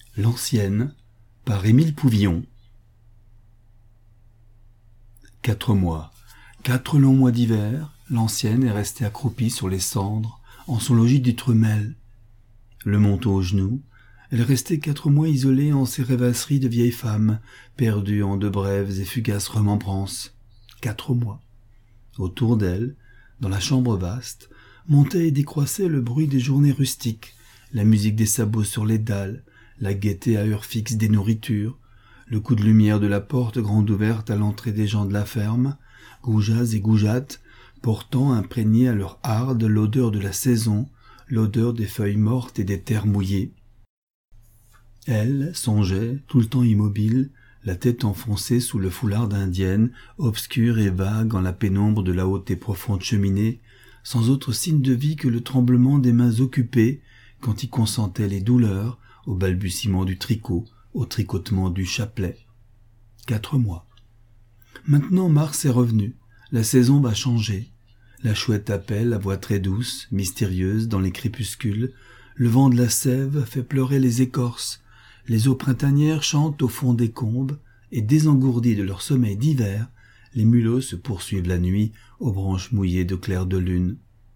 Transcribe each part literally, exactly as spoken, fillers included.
L'ancienne, par Émile Pouvillon. Quatre mois, quatre longs mois d'hiver, l'ancienne est restée accroupie sur les cendres, en son logis d'Utremel. Le manteau aux genoux, elle est restée quatre mois isolée en ses rêvasseries de vieille femme, perdue en de brèves et fugaces remembrances. Quatre mois. Autour d'elle, dans la chambre vaste, montait et décroissait le bruit des journées rustiques, la musique des sabots sur les dalles, la gaieté à heure fixe des nourritures, le coup de lumière de la porte grande ouverte à l'entrée des gens de la ferme, goujats et goujates, portant imprégnée à leur harde l'odeur de la saison, l'odeur des feuilles mortes et des terres mouillées. Elle songeait, tout le temps immobile, la tête enfoncée sous le foulard d'indienne, obscure et vague en la pénombre de la haute et profonde cheminée, sans autre signe de vie que le tremblement des mains occupées, quand y consentaient les douleurs, au balbutiement du tricot, au tricotement du chapelet. Quatre mois. Maintenant mars est revenu, la saison va changer. La chouette appelle à voix très douce, mystérieuse dans les crépuscules, le vent de la sève fait pleurer les écorces, les eaux printanières chantent au fond des combes, et désengourdis de leur sommeil d'hiver, les mulots se poursuivent la nuit aux branches mouillées de clair de lune.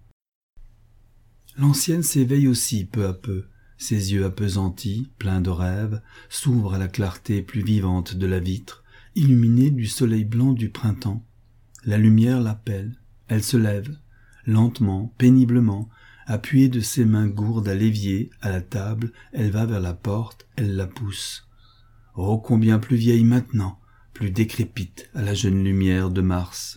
L'ancienne s'éveille aussi peu à peu, ses yeux appesantis, pleins de rêves, s'ouvrent à la clarté plus vivante de la vitre, illuminée du soleil blanc du printemps. La lumière l'appelle, elle se lève, lentement, péniblement, appuyée de ses mains gourdes à l'évier, à la table, elle va vers la porte, elle la pousse. Oh, combien plus vieille maintenant, plus décrépite à la jeune lumière de mars.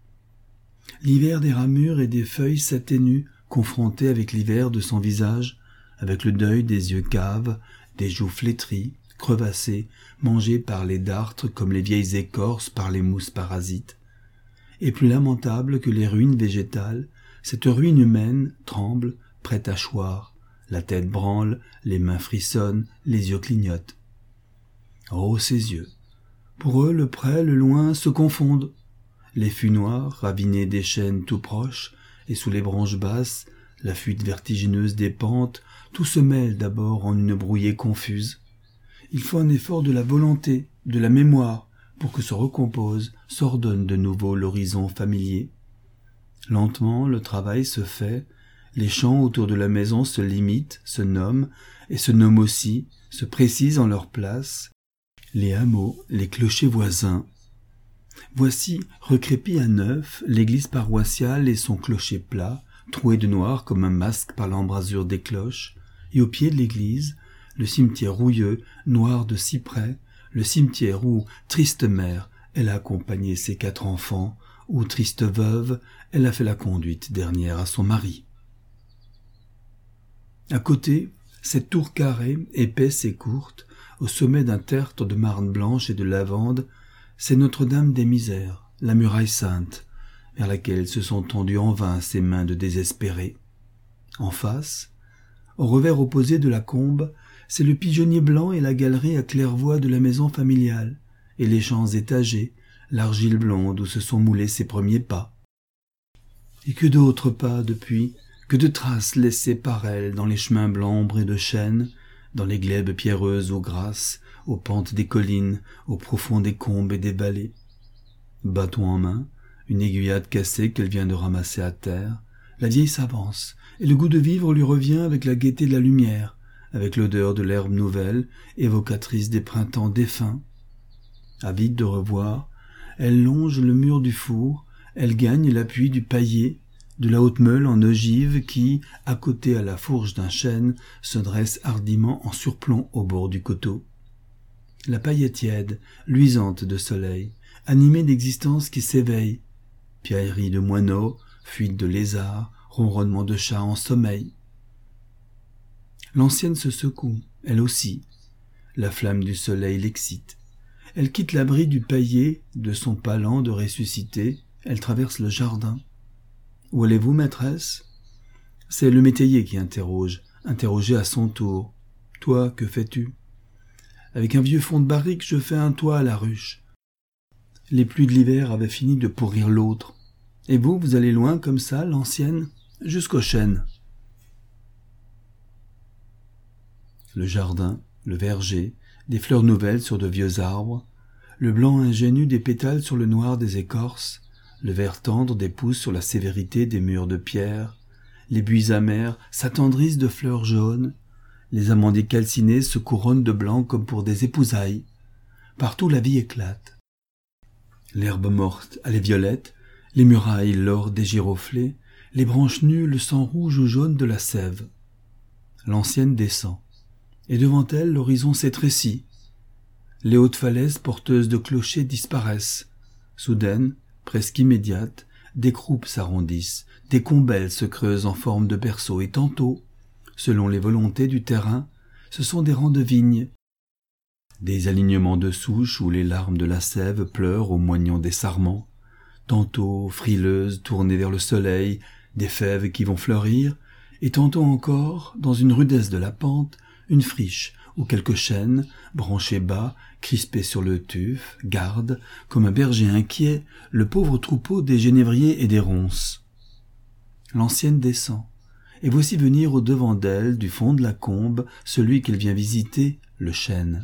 L'hiver des ramures et des feuilles s'atténue, confronté avec l'hiver de son visage, avec le deuil des yeux caves, des joues flétries, crevassées, mangées par les dartres comme les vieilles écorces par les mousses parasites. Et plus lamentable que les ruines végétales, cette ruine humaine tremble, prête à choir, la tête branle, les mains frissonnent, les yeux clignotent. Oh, ces yeux! Pour eux, le près, le loin se confondent. Les fûts noirs, ravinés des chênes tout proches, et sous les branches basses, la fuite vertigineuse des pentes, tout se mêle d'abord en une brouillée confuse. Il faut un effort de la volonté, de la mémoire, pour que se recompose, s'ordonne de nouveau l'horizon familier. Lentement, le travail se fait, les champs autour de la maison se limitent, se nomment, et se nomment aussi, se précisent en leur place, les hameaux, les clochers voisins. Voici, recrépie à neuf, l'église paroissiale et son clocher plat, troué de noir comme un masque par l'embrasure des cloches, et au pied de l'église, le cimetière rouilleux, noir de cyprès, le cimetière où, triste mère, elle a accompagné ses quatre enfants, où, triste veuve, elle a fait la conduite dernière à son mari. À côté, cette tour carrée, épaisse et courte, au sommet d'un tertre de marne blanche et de lavande, c'est Notre-Dame des Misères, la muraille sainte, vers laquelle se sont tendues en vain ses mains de désespérés. En face, au revers opposé de la combe, c'est le pigeonnier blanc et la galerie à claire-voie de la maison familiale, et les champs étagés, l'argile blonde où se sont moulés ses premiers pas. Et que d'autres pas depuis, que de traces laissées par elle dans les chemins blancs ombrés de chênes, dans les glèbes pierreuses aux grasses, aux pentes des collines, au profond des combes et des vallées. Bâton en main, une aiguillade cassée qu'elle vient de ramasser à terre, la vieille s'avance, et le goût de vivre lui revient avec la gaieté de la lumière, avec l'odeur de l'herbe nouvelle, évocatrice des printemps défunts. Avide de revoir, elle longe le mur du four, elle gagne l'appui du paillet, de la haute meule en ogive qui, accoutée à la fourche d'un chêne, se dresse hardiment en surplomb au bord du coteau. La paille est tiède, luisante de soleil, animée d'existence qui s'éveille. Piaillerie de moineaux, fuite de lézards, ronronnement de chats en sommeil. L'ancienne se secoue, elle aussi. La flamme du soleil l'excite. Elle quitte l'abri du paillet, de son pas lent de ressuscité, elle traverse le jardin. « Où allez-vous, maîtresse ?» C'est le métayer qui interroge, interrogé à son tour. « Toi, que fais-tu » ? Avec un vieux fond de barrique, je fais un toit à la ruche. Les pluies de l'hiver avaient fini de pourrir l'autre. Et vous, vous allez loin comme ça, l'ancienne ? Jusqu'au chêne. Le jardin, le verger, des fleurs nouvelles sur de vieux arbres, le blanc ingénu des pétales sur le noir des écorces, le vert tendre des pousses sur la sévérité des murs de pierre, les buis amers s'attendrissent de fleurs jaunes, les amandiers calcinés se couronnent de blanc comme pour des épousailles. Partout la vie éclate. L'herbe morte a les violettes, les murailles l'or des giroflées, les branches nues le sang rouge ou jaune de la sève. L'ancienne descend, et devant elle l'horizon s'étrécit. Les hautes falaises porteuses de clochers disparaissent. Soudaines, presque immédiates, des croupes s'arrondissent, des combelles se creusent en forme de berceaux, et tantôt, selon les volontés du terrain, ce sont des rangs de vignes, des alignements de souches où les larmes de la sève pleurent au moignon des sarments, tantôt frileuses tournées vers le soleil, des fèves qui vont fleurir, et tantôt encore, dans une rudesse de la pente, une friche où quelques chênes, branchés bas, crispés sur le tuf, gardent, comme un berger inquiet, le pauvre troupeau des génévriers et des ronces. L'ancienne descend, et voici venir au-devant d'elle, du fond de la combe, celui qu'elle vient visiter, le chêne.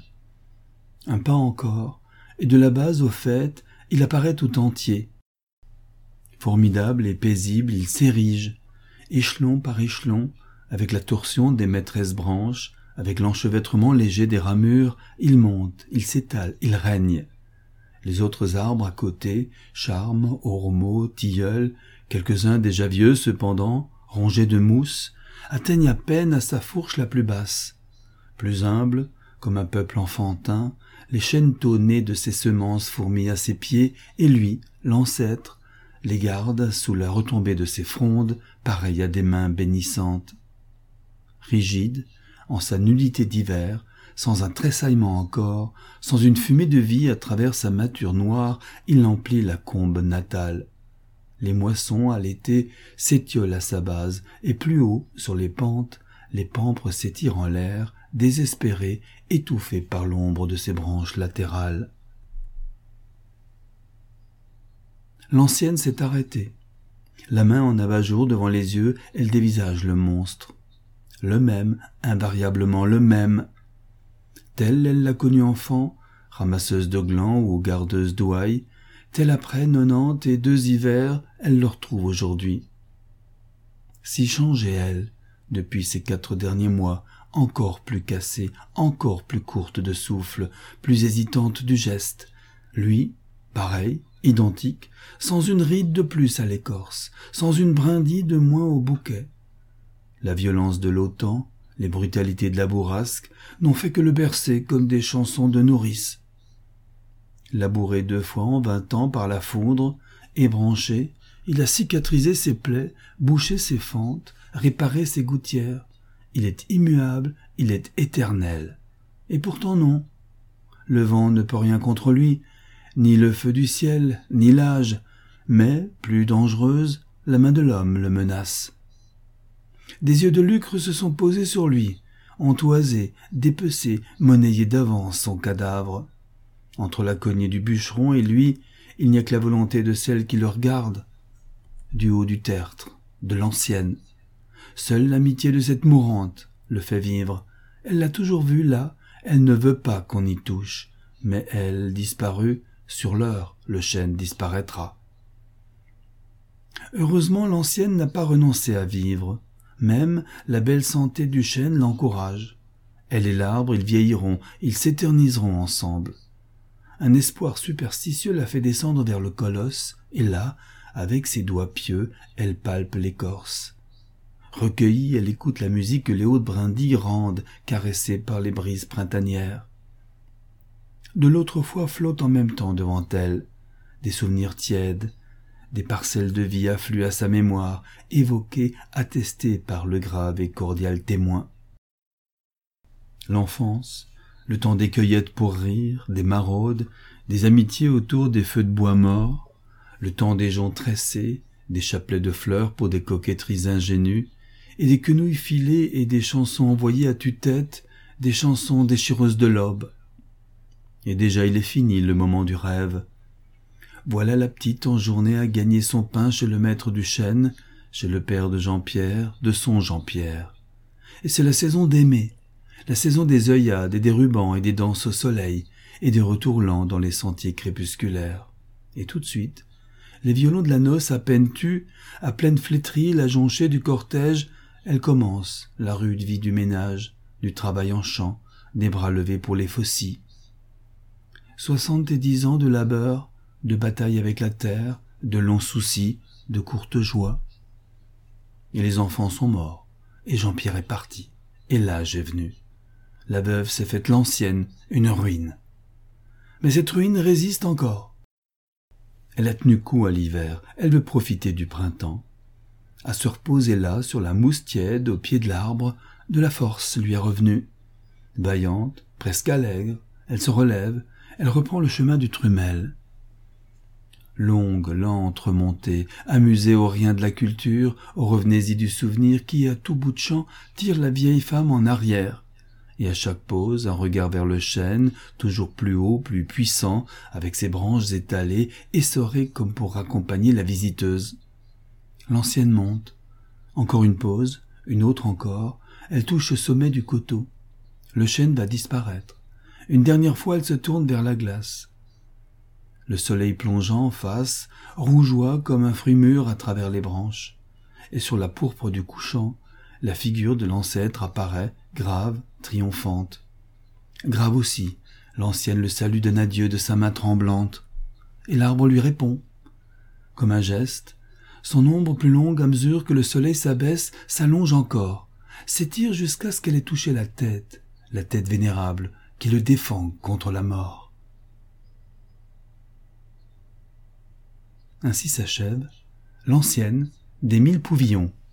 Un pas encore, et de la base au faîte, il apparaît tout entier. Formidable et paisible, il s'érige, échelon par échelon, avec la torsion des maîtresses branches, avec l'enchevêtrement léger des ramures, il monte, il s'étale, il règne. Les autres arbres à côté, charmes, ormeaux, tilleuls, quelques-uns déjà vieux cependant, rongés de mousse, atteignent à peine à sa fourche la plus basse. Plus humble, comme un peuple enfantin, les chêneteaux nés de ses semences fourmillent à ses pieds, et lui, l'ancêtre, les garde sous la retombée de ses frondes, pareil à des mains bénissantes. Rigide, en sa nudité d'hiver, sans un tressaillement encore, sans une fumée de vie à travers sa mâture noire, il emplit la combe natale. Les moissons, à l'été, s'étiolent à sa base, et plus haut, sur les pentes, les pampres s'étirent en l'air, désespérés, étouffés par l'ombre de ses branches latérales. L'ancienne s'est arrêtée. La main en abat-jour devant les yeux, elle dévisage le monstre. Le même, invariablement le même. Telle elle l'a connu enfant, ramasseuse de glands ou gardeuse d'ouailles, telle après nonante et deux hivers, elle le retrouve aujourd'hui. Si changée elle, depuis ces quatre derniers mois, encore plus cassée, encore plus courte de souffle, plus hésitante du geste. Lui, pareil, identique, sans une ride de plus à l'écorce, sans une brindille de moins au bouquet. La violence de l'autan, les brutalités de la bourrasque n'ont fait que le bercer comme des chansons de nourrice. Labouré deux fois en vingt ans par la foudre, ébranché, il a cicatrisé ses plaies, bouché ses fentes, réparé ses gouttières. Il est immuable, il est éternel. Et pourtant non. Le vent ne peut rien contre lui, ni le feu du ciel, ni l'âge, mais, plus dangereuse, la main de l'homme le menace. Des yeux de lucre se sont posés sur lui, ont toisé, dépecé, monnayé d'avance son cadavre. Entre la cognée du bûcheron et lui, il n'y a que la volonté de celle qui le regarde. Du haut du tertre, de l'ancienne. Seule l'amitié de cette mourante le fait vivre. Elle l'a toujours vu là, elle ne veut pas qu'on y touche, mais elle, disparue, sur l'heure, le chêne disparaîtra. Heureusement, l'ancienne n'a pas renoncé à vivre. Même la belle santé du chêne l'encourage. Elle et l'arbre, ils vieilliront, ils s'éterniseront ensemble. Un espoir superstitieux la fait descendre vers le colosse, et là, avec ses doigts pieux, elle palpe l'écorce. Recueillie, elle écoute la musique que les hautes brindilles rendent, caressées par les brises printanières. De l'autre fois flottent en même temps devant elle des souvenirs tièdes, des parcelles de vie affluent à sa mémoire, évoquées, attestées par le grave et cordial témoin. L'enfance, le temps des cueillettes pour rire, des maraudes, des amitiés autour des feux de bois morts, le temps des joncs tressés, des chapelets de fleurs pour des coquetteries ingénues, et des quenouilles filées et des chansons envoyées à tue-tête, des chansons déchireuses de l'aube. Et déjà il est fini le moment du rêve. Voilà la petite en journée à gagner son pain chez le maître du chêne, chez le père de Jean-Pierre, de son Jean-Pierre. Et c'est la saison d'aimer, la saison des œillades et des rubans et des danses au soleil et des retours lents dans les sentiers crépusculaires. Et tout de suite, les violons de la noce à peine tus, à pleine flétrie, la jonchée du cortège, elle commence, la rude vie du ménage, du travail en champ, des bras levés pour les faucilles. Soixante-dix ans de labeur, de bataille avec la terre, de longs soucis, de courtes joies. Et les enfants sont morts, et Jean-Pierre est parti, et l'âge est venu. La veuve s'est faite l'ancienne, une ruine. Mais cette ruine résiste encore. Elle a tenu coup à l'hiver, elle veut profiter du printemps. À se reposer là, sur la mousse tiède, au pied de l'arbre, de la force lui est revenue. Vaillante, presque allègre, elle se relève, elle reprend le chemin du Trumel. Longue, lente remontée, amusée aux riens de la culture, aux revenez-y du souvenir qui, à tout bout de champ, tire la vieille femme en arrière. Et à chaque pause, un regard vers le chêne, toujours plus haut, plus puissant, avec ses branches étalées, essorées comme pour accompagner la visiteuse. L'ancienne monte. Encore une pause, une autre encore, elle touche au sommet du coteau. Le chêne va disparaître. Une dernière fois, elle se tourne vers la glace. Le soleil plongeant en face, rougeoie comme un fruit mûr à travers les branches. Et sur la pourpre du couchant, la figure de l'ancêtre apparaît, grave, triomphante. Grave aussi, l'ancienne le salue d'un adieu de sa main tremblante. Et l'arbre lui répond. Comme un geste, son ombre plus longue à mesure que le soleil s'abaisse s'allonge encore, s'étire jusqu'à ce qu'elle ait touché la tête, la tête vénérable qui le défend contre la mort. Ainsi s'achève l'ancienne des mille Pouvillons.